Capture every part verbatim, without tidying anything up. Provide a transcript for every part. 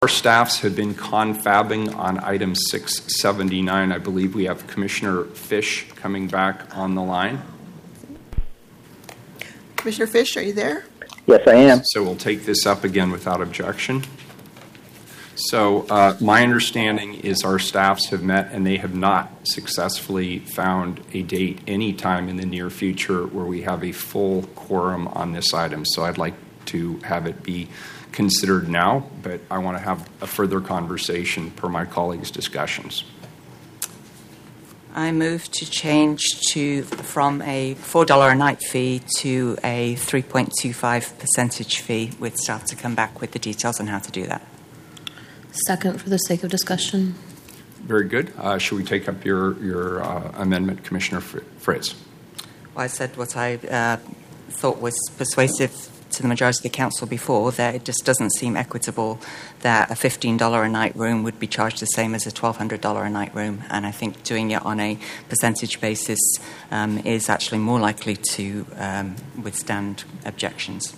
Our staffs have been confabbing on item six seventy-nine. I believe we have Commissioner Fish coming back on the line. Commissioner Fish, are you there? Yes, I am. So we'll take this up again without objection. So uh, my understanding is our staffs have met and they have not successfully found a date any time in the near future where we have a full quorum on this item. So I'd like to have it be considered now, but I want to have a further conversation per my colleagues' discussions. I move to change to from a four dollars a night fee to a three point two five percentage fee with staff to come back with the details on how to do that. Second, for the sake of discussion. Very good. Uh, should we take up your, your uh, amendment, Commissioner Fritz? Well, I said what I uh, thought was persuasive to the majority of the council before, that it just doesn't seem equitable that a fifteen dollars a night room would be charged the same as a twelve hundred dollars a night room. And I think doing it on a percentage basis um, is actually more likely to um, withstand objections.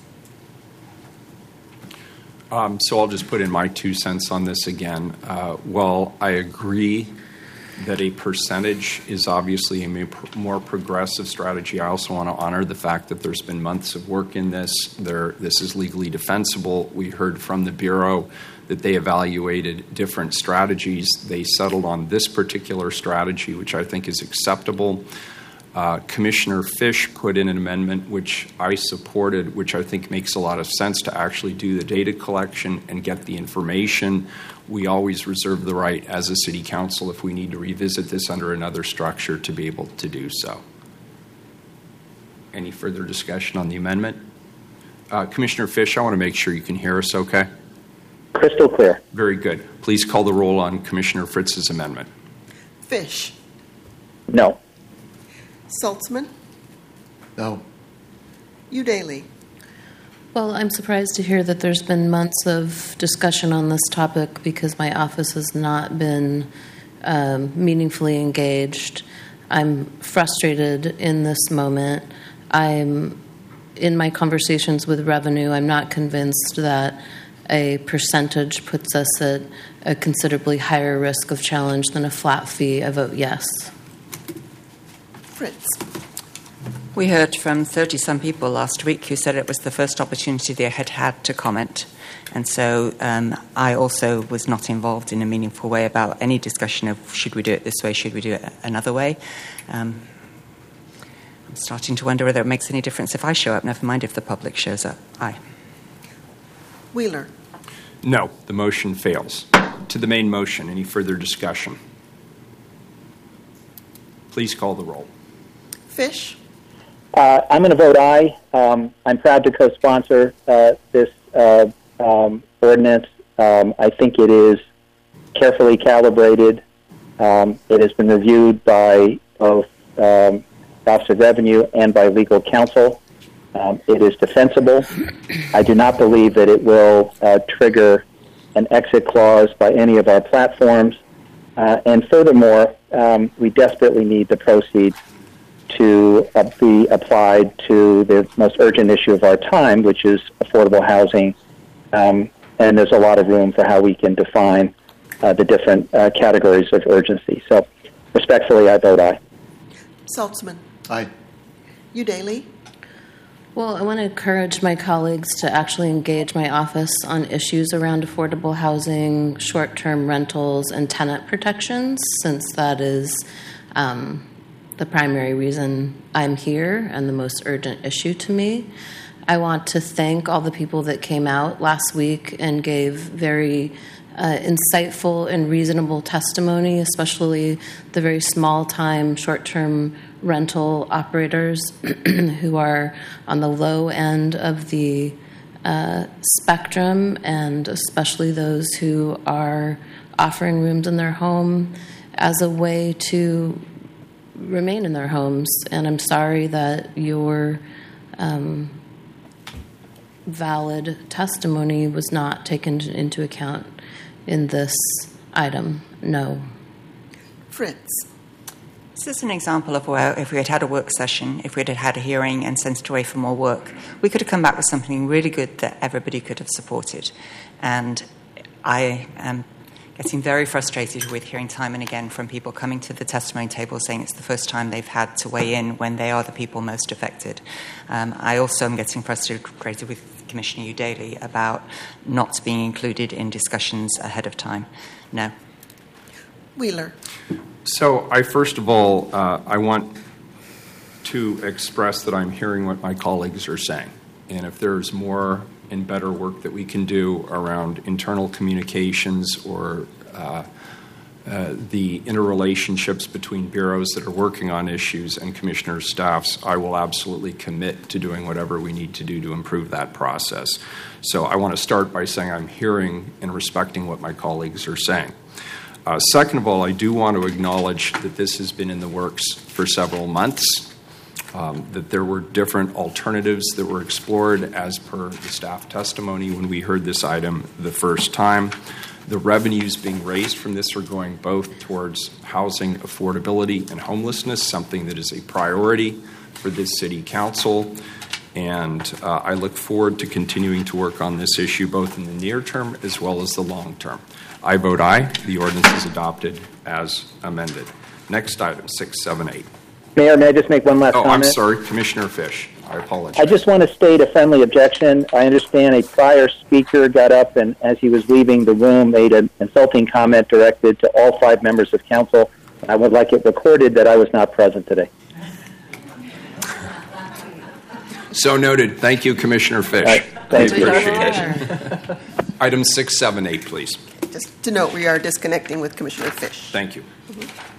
Um, so I'll just put in my two cents on this again. Uh, well, I agree that a percentage is obviously a more progressive strategy. I also want to honor the fact that there's been months of work in this. There, this is legally defensible. We heard from the Bureau that they evaluated different strategies. They settled on this particular strategy, which I think is acceptable. Uh, Commissioner Fish put in an amendment which I supported, which I think makes a lot of sense to actually do the data collection and get the information. We always reserve the right as a city council, if we need to revisit this under another structure, to be able to do so. Any further discussion on the amendment? Uh, Commissioner Fish, I want to make sure you can hear us okay. Crystal clear. Very good. Please call the roll on Commissioner Fritz's amendment. Fish. No. Saltzman. No. Udaly. Well, I'm surprised to hear that there's been months of discussion on this topic because my office has not been um, meaningfully engaged. I'm frustrated in this moment. I'm in my conversations with revenue, I'm not convinced that a percentage puts us at a considerably higher risk of challenge than a flat fee. I vote yes. Fritz. We heard from thirty-some people last week who said it was the first opportunity they had had to comment. And so um, I also was not involved in a meaningful way about any discussion of should we do it this way, should we do it another way. Um, I'm starting to wonder whether it makes any difference if I show up, never mind if the public shows up. Aye. Wheeler. No, the motion fails. To the main motion, any further discussion? Please call the roll. Fish. Uh, I'm going to vote aye. Um, I'm proud to co-sponsor uh, this uh, um, ordinance. Um, I think it is carefully calibrated. Um, it has been reviewed by both um, Office of Revenue and by legal counsel. Um, it is defensible. I do not believe that it will uh, trigger an exit clause by any of our platforms. Uh, and furthermore, um, we desperately need the proceeds to uh, be applied to the most urgent issue of our time, which is affordable housing. Um, and there's a lot of room for how we can define uh, the different uh, categories of urgency. So, respectfully, I vote aye. Saltzman. Aye. Udaly. Well, I want to encourage my colleagues to actually engage my office on issues around affordable housing, short-term rentals, and tenant protections, since that is um, the primary reason I'm here and the most urgent issue to me. I want to thank all the people that came out last week and gave very uh, insightful and reasonable testimony, especially the very small-time, short-term rental operators who are on the low end of the uh, spectrum, and especially those who are offering rooms in their home as a way to remain in their homes. And I'm sorry that your um, valid testimony was not taken into account in this item. No. Fritz. This is an example of where if we had had a work session, if we had had a hearing and sent it away for more work, we could have come back with something really good that everybody could have supported. And I am getting very frustrated with hearing time and again from people coming to the testimony table saying it's the first time they've had to weigh in when they are the people most affected. Um, I also am getting frustrated with Commissioner Udaly about not being included in discussions ahead of time. No. Wheeler. So I first of all, uh, I want to express that I'm hearing what my colleagues are saying. And if there's more and better work that we can do around internal communications or uh, uh, the interrelationships between bureaus that are working on issues and commissioner staffs, I will absolutely commit to doing whatever we need to do to improve that process. So I want to start by saying I'm hearing and respecting what my colleagues are saying. Uh, second of all, I do want to acknowledge that this has been in the works for several months, um, that there were different alternatives that were explored as per the staff testimony when we heard this item the first time. The revenues being raised from this are going both towards housing affordability and homelessness, something that is a priority for this city council. And uh, I look forward to continuing to work on this issue both in the near term as well as the long term. I vote aye. The ordinance is adopted as amended. Next item, six seven eight. Mayor, may I just make one last Oh, comment? I'm sorry, Commissioner Fish. I apologize. I just want to state a friendly objection. I understand a prior speaker got up and, as he was leaving the room, made an insulting comment directed to all five members of council. I would like it recorded that I was not present today. So noted. Thank you, Commissioner Fish. Right. Thank I you. appreciate it. Item six seven eight, please. Just to note, we are disconnecting with Commissioner Fish. Thank you. Mm-hmm.